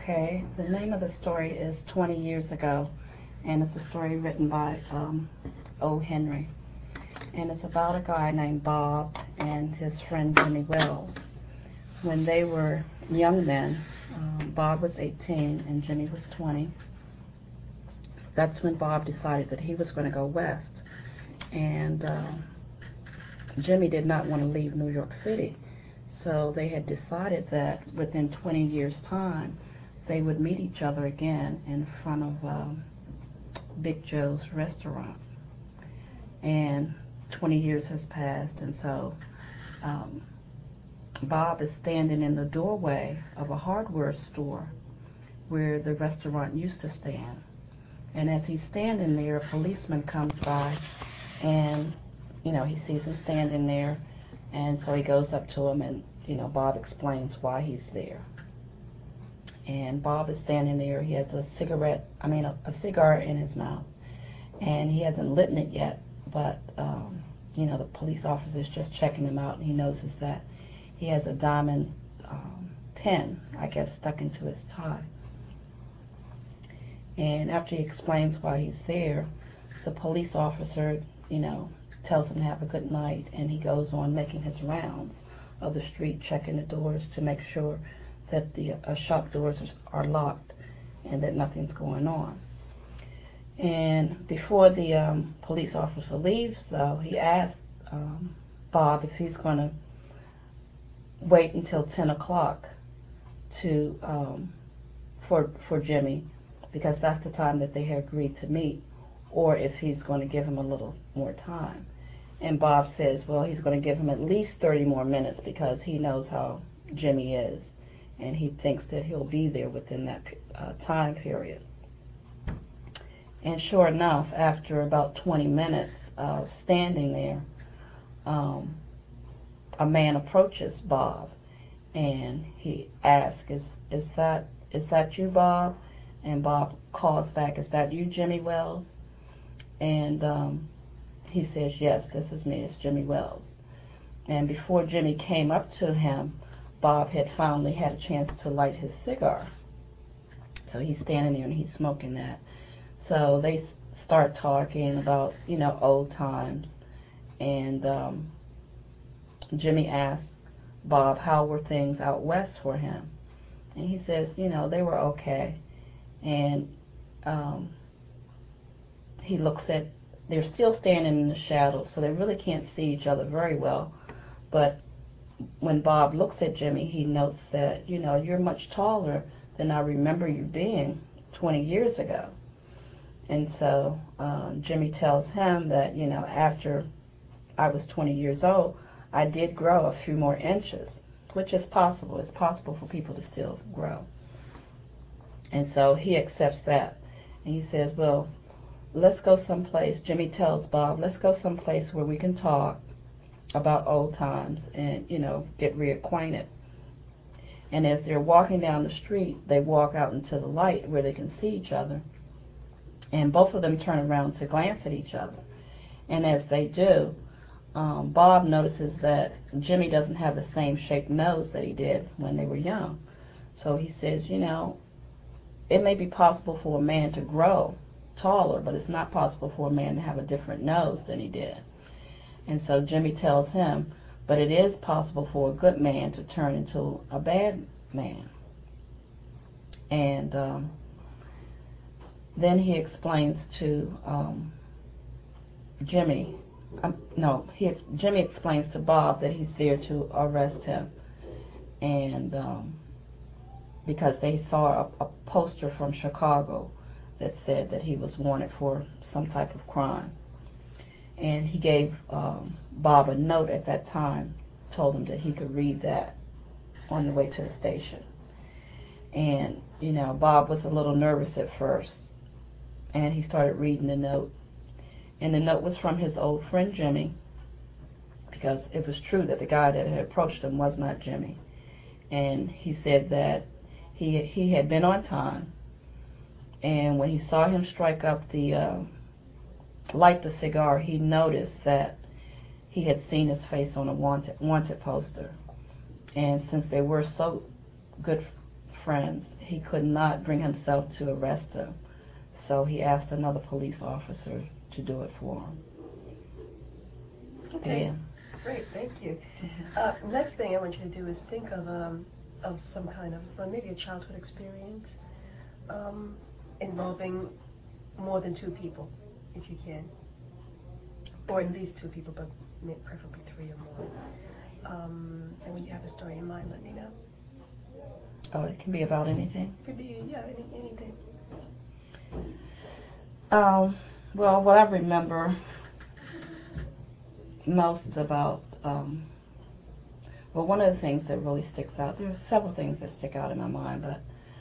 Okay, the name of the story is 20 Years Ago, and it's a story written by O. Henry. And it's about a guy named Bob and his friend Jimmy Wells. When they were young men, Bob was 18 and Jimmy was 20. That's when Bob decided that he was going to go west. And Jimmy did not want to leave New York City. So they had decided that within 20 years' time, they would meet each other again in front of Big Joe's restaurant. And 20 years has passed, and so Bob is standing in the doorway of a hardware store where the restaurant used to stand. And as he's standing there, a policeman comes by, and he sees him standing there, and so he goes up to him, and Bob explains why he's there. And Bob is standing there. He has a cigar in his mouth, and he hasn't lit it yet. But the police officer's just checking him out, and he notices that he has a diamond pin, I guess, stuck into his tie. And after he explains why he's there, the police officer, tells him to have a good night, and he goes on making his rounds of the street, checking the doors to make sure that the shop doors are locked and that nothing's going on. And before the police officer leaves, though, he asks Bob if he's going to wait until 10 o'clock for Jimmy, because that's the time that they had agreed to meet, or if he's going to give him a little more time. And Bob says, well, he's going to give him at least 30 more minutes because he knows how Jimmy is, and he thinks that he'll be there within that time period. And sure enough, after about 20 minutes of standing there, a man approaches Bob, and he asks, is that you, Bob? And Bob calls back, is that you, Jimmy Wells? And he says, yes, this is me, it's Jimmy Wells. And before Jimmy came up to him, Bob had finally had a chance to light his cigar. So he's standing there and he's smoking that. So they start talking about, old times. And Jimmy asked Bob how were things out west for him. And he says, they were okay. And he looks at, they're still standing in the shadows, so they really can't see each other very well. But when Bob looks at Jimmy, he notes that, you're much taller than I remember you being 20 years ago. And so Jimmy tells him that, after I was 20 years old, I did grow a few more inches, which is possible. It's possible for people to still grow. And so he accepts that. And he says, well, let's go someplace. Jimmy tells Bob, let's go someplace where we can talk about old times and, get reacquainted. And as they're walking down the street, they walk out into the light where they can see each other. And both of them turn around to glance at each other. And as they do, Bob notices that Jimmy doesn't have the same shaped nose that he did when they were young. So he says, it may be possible for a man to grow taller, but it's not possible for a man to have a different nose than he did. And so Jimmy tells him, but it is possible for a good man to turn into a bad man. And then he explains to Jimmy explains to Bob that he's there to arrest him, and because they saw a poster from Chicago that said that he was wanted for some type of crime. And he gave Bob a note at that time, told him that he could read that on the way to the station. And, Bob was a little nervous at first, and he started reading the note. And the note was from his old friend Jimmy, because it was true that the guy that had approached him was not Jimmy. And he said that he had been on time, and when he saw him strike up light the cigar, he noticed that he had seen his face on a wanted poster. And since they were so good friends, he could not bring himself to arrest him. So he asked another police officer to do it for him. Okay. Yeah. Great, thank you. Mm-hmm. Next thing I want you to do is think of some kind of maybe a childhood experience involving more than two people, if you can, or at least two people, but preferably three or more. And when you have a story in mind, let me know. Oh, it can be about anything. Could be anything. Well, what I remember most about, well, one of the things that really sticks out, there are several things that stick out in my mind, but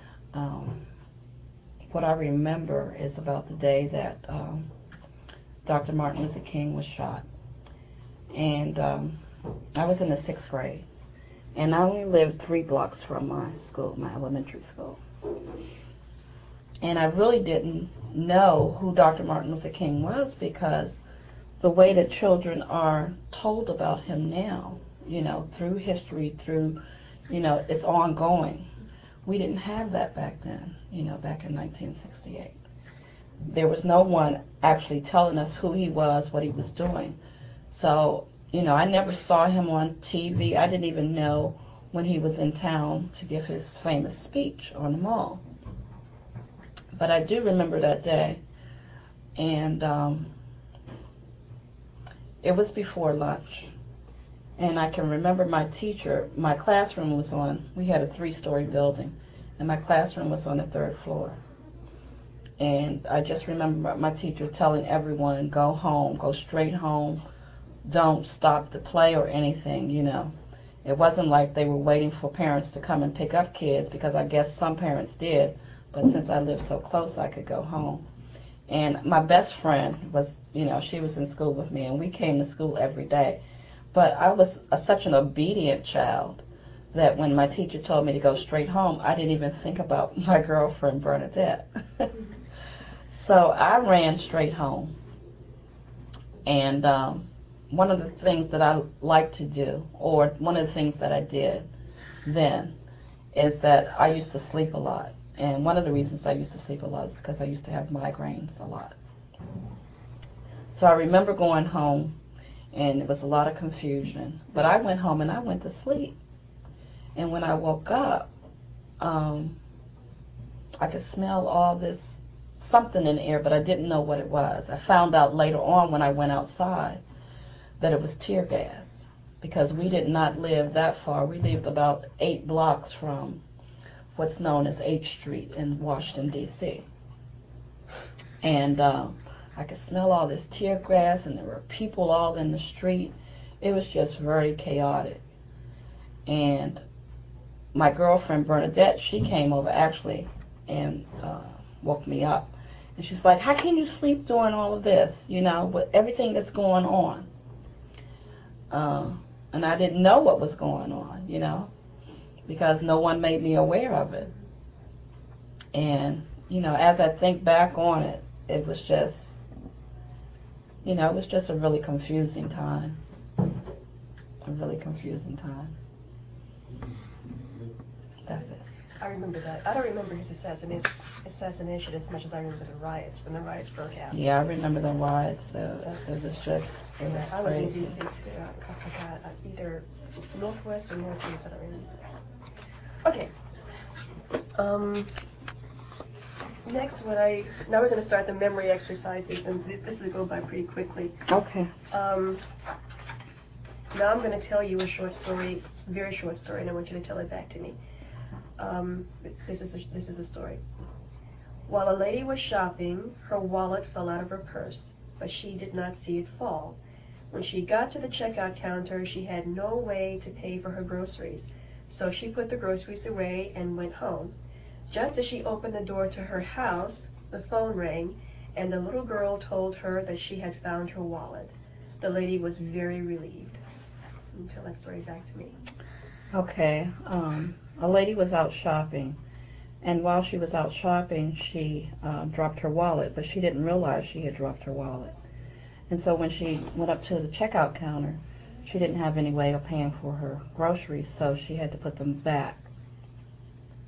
what I remember is about the day that Dr. Martin Luther King was shot. And I was in the 6th grade, and I only lived 3 blocks from my school, my elementary school. And I really didn't know who Dr. Martin Luther King was, because the way that children are told about him now, you know, through history, through, you know, it's ongoing. We didn't have that back then, you know, back in 1968. There was no one actually telling us who he was, what he was doing. So, you know, I never saw him on TV. I didn't even know when he was in town to give his famous speech on the mall. But I do remember that day, and it was before lunch. And I can remember my teacher, my classroom was on, we had a 3-story building, and my classroom was on the 3rd floor. And I just remember my teacher telling everyone, go home, go straight home, don't stop to play or anything, you know. It wasn't like they were waiting for parents to come and pick up kids, because I guess some parents did, but since I lived so close, I could go home. And my best friend was, you know, she was in school with me, and we came to school every day. But I was such an obedient child that when my teacher told me to go straight home, I didn't even think about my girlfriend, Bernadette. So I ran straight home. And one of the things that I like to do, or one of the things that I did then, is that I used to sleep a lot. And one of the reasons I used to sleep a lot is because I used to have migraines a lot. So I remember going home, and it was a lot of confusion. But I went home and I went to sleep. And when I woke up, I could smell all this something in the air, but I didn't know what it was. I found out later on when I went outside that it was tear gas, because we did not live that far. We lived about 8 blocks from what's known as H Street in Washington, D.C. And I could smell all this tear gas, and there were people all in the street. It was just very chaotic. And my girlfriend, Bernadette, she came over actually and woke me up. And she's like, how can you sleep during all of this, you know, with everything that's going on? And I didn't know what was going on, you know, because no one made me aware of it. And, you know, as I think back on it, it was just, you know, it was just a really confusing time. A really confusing time. That's it. I remember that. I don't remember his assassination as much as I remember the riots, when the riots broke out. Yeah, I remember the riots. It was just, it was I was in crazy. D.C. too, either northwest or northeast, I don't remember. Okay. Next, now we're going to start the memory exercises, and this will go by pretty quickly. Okay. Now I'm going to tell you a short story, very short story, and I want you to tell it back to me. This is a story. While a lady was shopping, her wallet fell out of her purse, but she did not see it fall. When she got to the checkout counter, she had no way to pay for her groceries, so she put the groceries away and went home. Just as she opened the door to her house, the phone rang, and the little girl told her that she had found her wallet. The lady was very relieved. Tell that story back to me. Okay. A lady was out shopping, and while she was out shopping, she dropped her wallet, but she didn't realize she had dropped her wallet. And so when she went up to the checkout counter, she didn't have any way of paying for her groceries, so she had to put them back.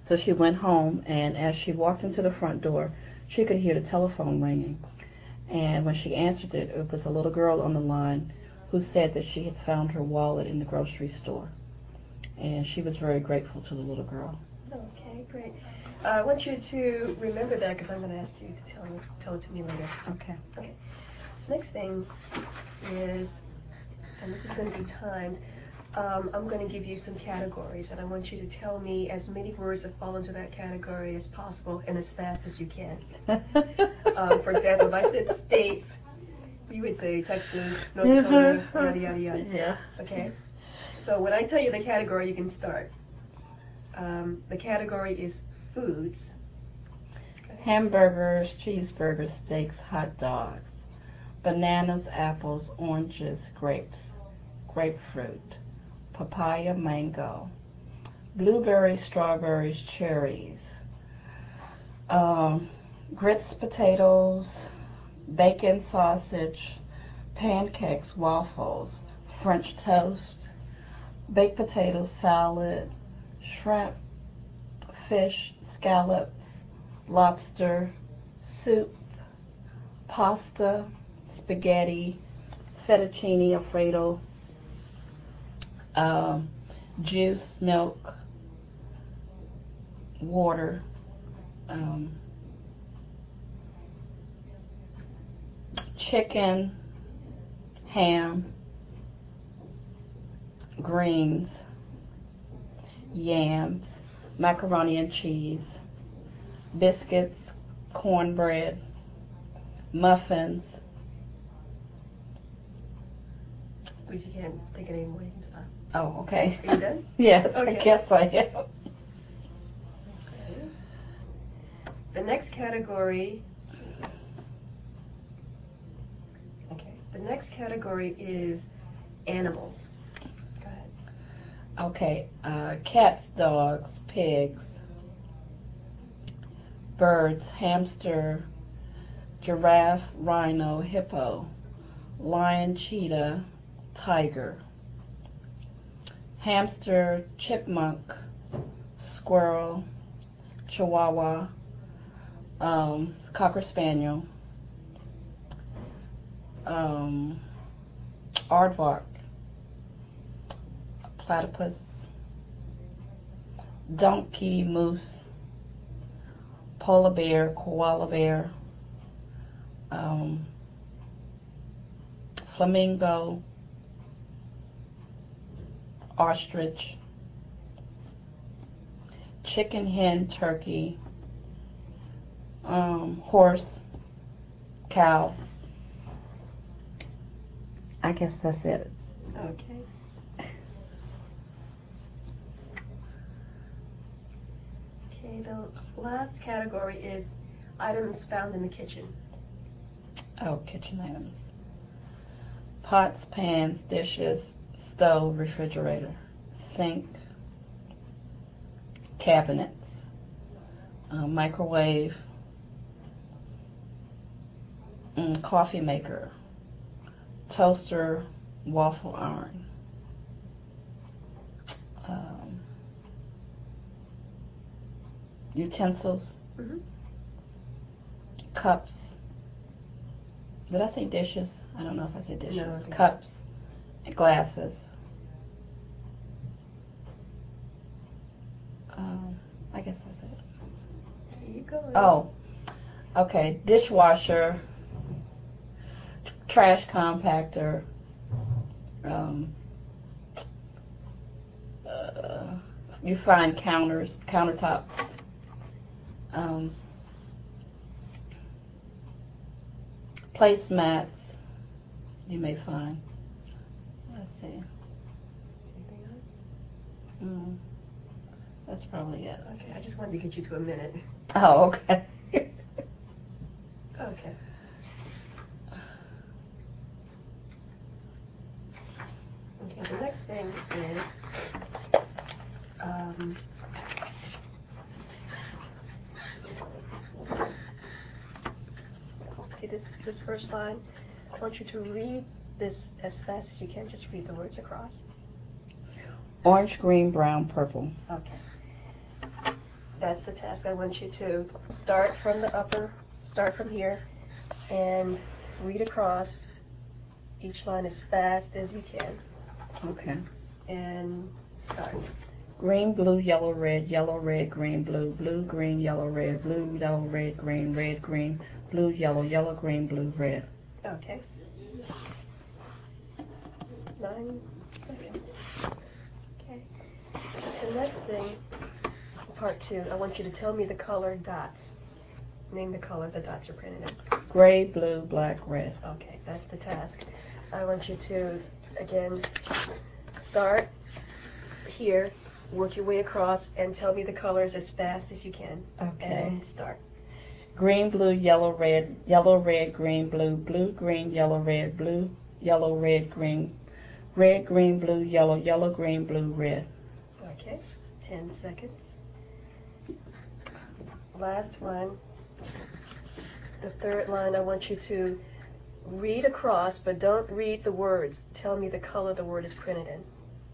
So she went home, and as she walked into the front door, she could hear the telephone ringing. And when she answered it, it was a little girl on the line who said that she had found her wallet in the grocery store. And she was very grateful to the little girl. Okay, great. I want you to remember that because I'm going to ask you to tell it to me later. Okay. Okay. Next thing is, and this is going to be timed, I'm going to give you some categories, and I want you to tell me as many words that fall into that category as possible and as fast as you can. For example, if I said state, you would say Texas, North Dakota, yada, yada, yada. Yeah. Okay? So when I tell you the category, you can start. The category is foods. Hamburgers, cheeseburgers, steaks, hot dogs, bananas, apples, oranges, grapes, grapefruit, papaya, mango, blueberries, strawberries, cherries, grits, potatoes, bacon, sausage, pancakes, waffles, French toast, baked potatoes, salad, shrimp, fish, scallops, lobster, soup, pasta, spaghetti, fettuccine alfredo, juice, milk, water, chicken, ham, greens, yams, macaroni and cheese, biscuits, cornbread, muffins. If you can't think of any more, you can stop. Oh, okay. Are you done? Yes, Okay. I guess I am. Okay. The next category. Okay. The next category is animals. Go ahead. Okay, cats, dogs, pigs, birds, hamster, giraffe, rhino, hippo, lion, cheetah, tiger, hamster, chipmunk, squirrel, chihuahua, cocker spaniel, aardvark, platypus, donkey, moose, polar bear, koala bear, flamingo, ostrich, chicken, hen, turkey, horse, cow. I guess that's it. Okay. Okay, the last category is items found in the kitchen. Oh, kitchen items. Pots, pans, dishes, stove, refrigerator, sink, cabinets, microwave, coffee maker, toaster, waffle iron, utensils, cups. Did I say dishes? I don't know if I said dishes. No. Cups, and glasses. I guess that's it. There you go. Oh, okay. Dishwasher, trash compactor, you find countertops, placemats you may find. Let's see. Anything else? That's probably it. Okay, I just wanted to get you to a minute. Oh, okay. Okay. Okay, the next thing is, see this first line? I want you to read this as fast as you can. Just read the words across. Orange, green, brown, purple. Okay. That's the task. I want you to start from here, and read across each line as fast as you can. Okay. And start. Green, blue, yellow, red, green, blue, green, yellow, red, green, red, green, blue, yellow, green, blue, red. Okay. 9 seconds. Okay. The next thing, part 2, I want you to tell me the color dots. Name the color the dots are printed in. Gray, blue, black, red. Okay, that's the task. I want you to, again, start here, work your way across, and tell me the colors as fast as you can. Okay. And start. Green, blue, yellow, red, green, blue, green, yellow, red, green, red, green, blue, yellow, green, blue, red. Okay, 10 seconds. Last one. The third line, I want you to read across, but don't read the words. Tell me the color the word is printed in.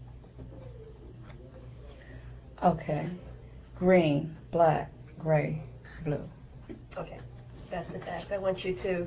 Okay. Green, black, gray, blue. Okay, that's the task. I want you to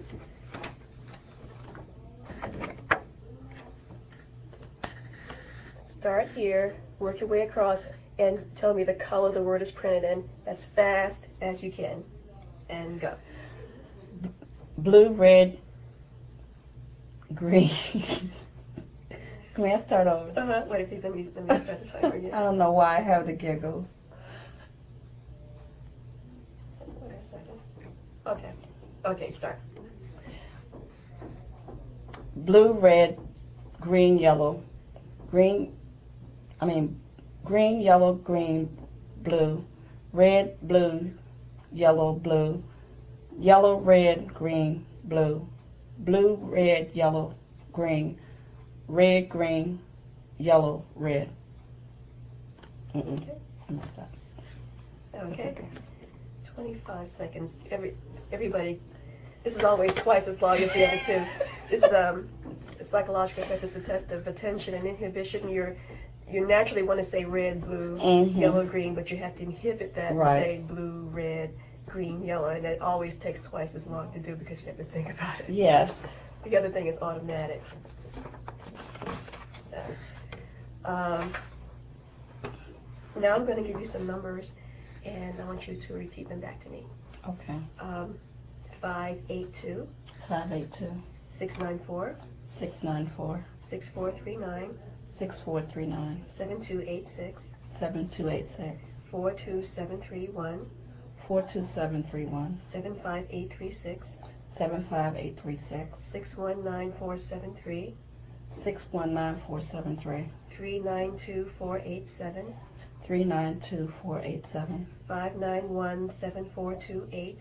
start here, work your way across, and tell me the color the word is printed in as fast as you can. And go. Blue, red, green. Can I start over? Wait, please, let me start the timer again. I don't know why I have the giggles. Wait a second. Okay. Okay, start. Blue, red, green, yellow, green, yellow, green, blue, red, blue, yellow, red, green, blue, red, yellow, green, red, green, yellow, red. Okay. Okay. 25 seconds. Everybody, this is always twice as long as the other two. This is a psychological test. It's a test of attention and inhibition. You naturally want to say red, blue, yellow, green, but you have to inhibit that and say blue, red, green, yellow, and it always takes twice as long to do because you have to think about it. Yes. The other thing is automatic. Now I'm going to give you some numbers, and I want you to repeat them back to me. Okay. 582. 582. 694. 694. 6439. 6439. 7286. 7286. 42731. 42731. 75836. 75836. 619473. 619473. 392487. 392487. 5917428.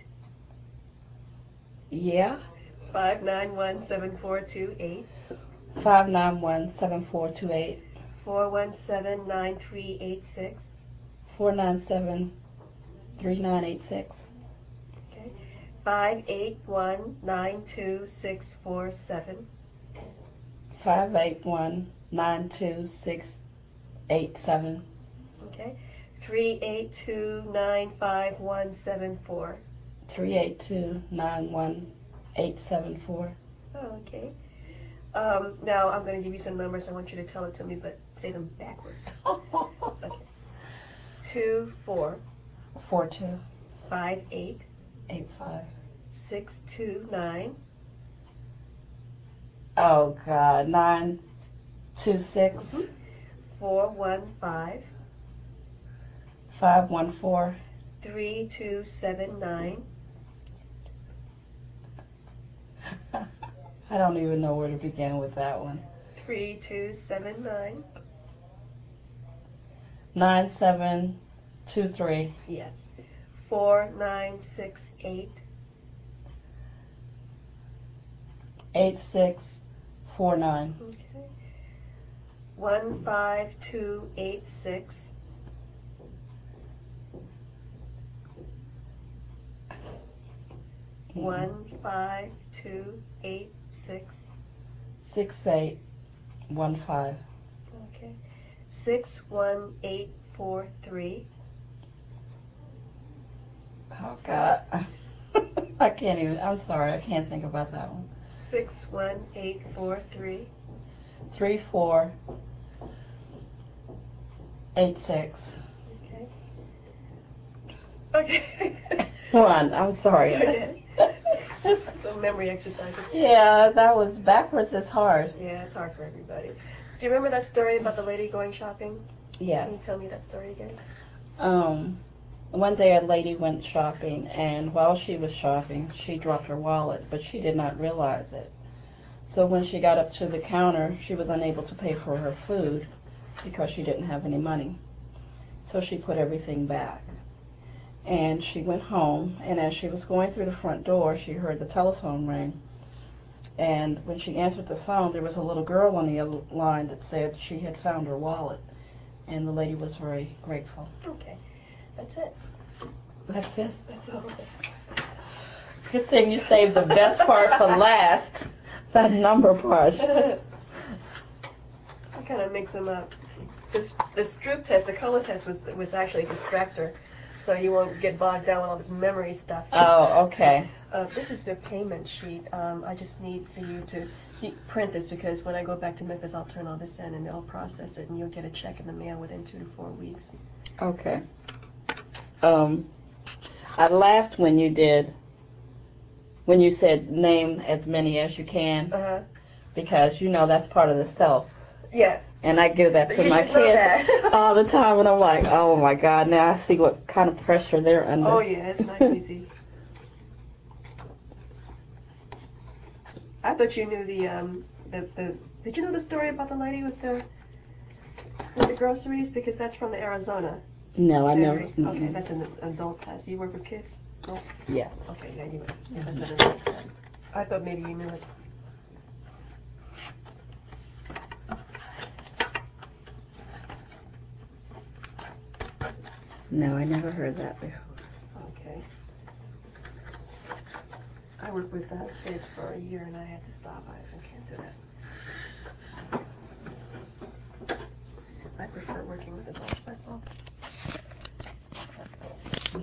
Yeah. 5917428. 5917428. 4179386. 4973986. Okay. 5819267. 5819267. Okay. 382951774. 382917874. Okay. Now I'm going to give you some numbers. I want you to tell it to me, but say them backwards. Okay. 24. 42. 58. 85. 629. Oh God, 926. 415. 514. 3279. I don't even know where to begin with that one. 3279. 9723. Yes. 4968. 8649. Okay. 15286. 15286. 6815. Okay. 61843. Oh, God. I can't even, I'm sorry, I can't think about that one. 61843. 3486. Okay. Okay. One, I'm sorry. Okay. So memory exercises. Yeah, that was backwards is hard. Yeah, it's hard for everybody. Do you remember that story about the lady going shopping? Yes. Can you tell me that story again? One day a lady went shopping, and while she was shopping, she dropped her wallet, but she did not realize it. So when she got up to the counter, she was unable to pay for her food because she didn't have any money. So she put everything back. And she went home, and as she was going through the front door, she heard the telephone ring. And when she answered the phone, there was a little girl on the other line that said she had found her wallet. And the lady was very grateful. Okay. That's it. That's it. That's all. Good thing you saved the best part for last. That number part. I kind of mix them up. The Stroop test, the color test, was actually a distractor, so you won't get bogged down with all this memory stuff. Oh, okay. This is the payment sheet. I just need for you to print this because when I go back to Memphis, I'll turn all this in and they'll process it, and you'll get a check in the mail within 2 to 4 weeks. Okay. I laughed when you said name as many as you can, because you know that's part of the self. Yeah. And I give that to my kids all the time, and I'm like, oh my God, now I see what kind of pressure they're under. Oh yeah, it's not easy. I thought you knew did you know the story about the lady with the groceries? Because that's from the Arizona. No, I never. Okay, that's an adult test. You work with kids? No? Yes. Okay, yeah, that's an adult test. I thought maybe you knew it. No, I never heard that before. Okay. I worked with kids for a year and I had to stop. I can't do that. I prefer working with adults myself.